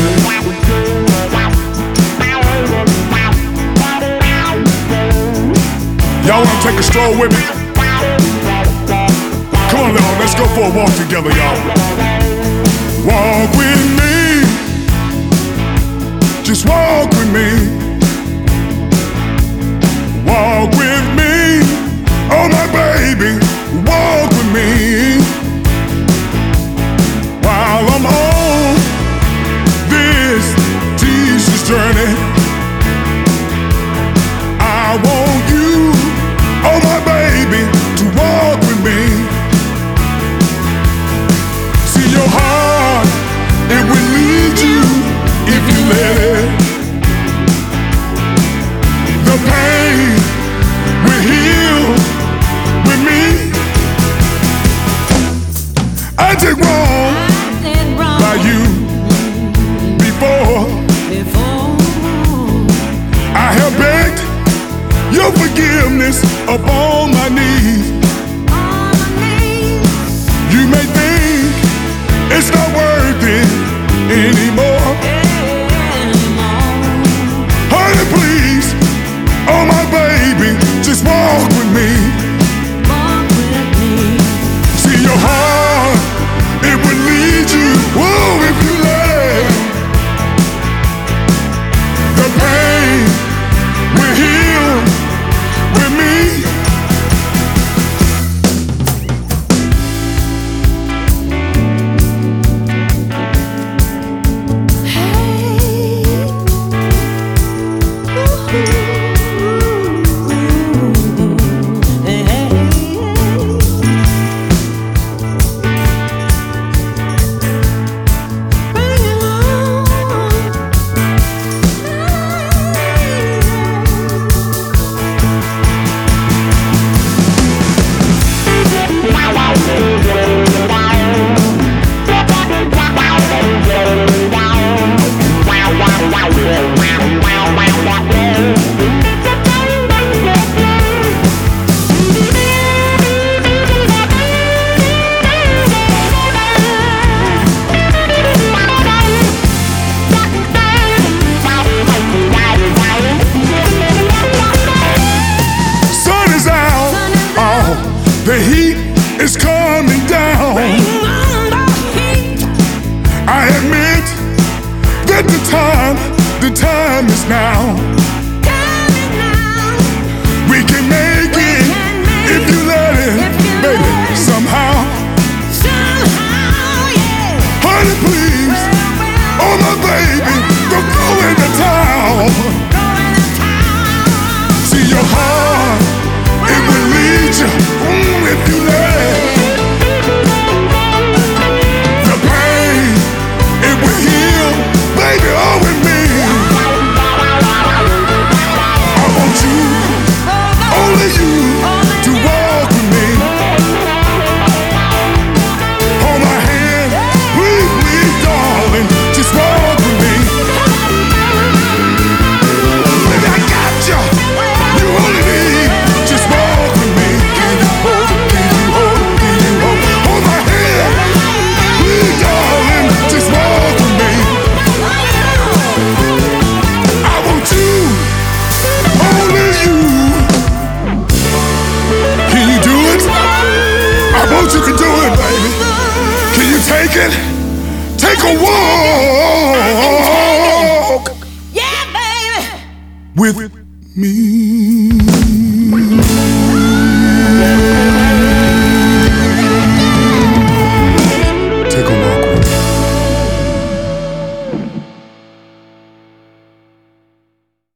Y'all wanna take a stroll with me? Come on, y'all, let's go for a walk together, y'all. Walk with me. Just walk with me. Walk with me. Oh, my baby, walk with me. While I'm on this Jesus journey, I want you, oh my baby, to walk with me. See, your heart, it will lead you if you let it. The pain will heal with me. I did wrong by you before. I have begged your forgiveness upon my knees. You may think it's not worth it anymore. Honey, please, oh my baby, just walk with me. See, your heart, it will lead you, whoa, if you let it. The pain will heal with me. The heat is coming down. I admit that the time is now. We can make it if you let it, baby, somehow. Honey, please, oh my baby, don't go into town. See, your heart, it will lead you. If you let it, the pain, it will heal, baby, all with me. I want you, only you, to walk with me. Hold my hand, please, please, darling, just walk with me. Baby, I got you, you only need, just walk with me. Can you hold it? You can do it, baby. Can you take it? Take a walk. Yeah, baby. With me.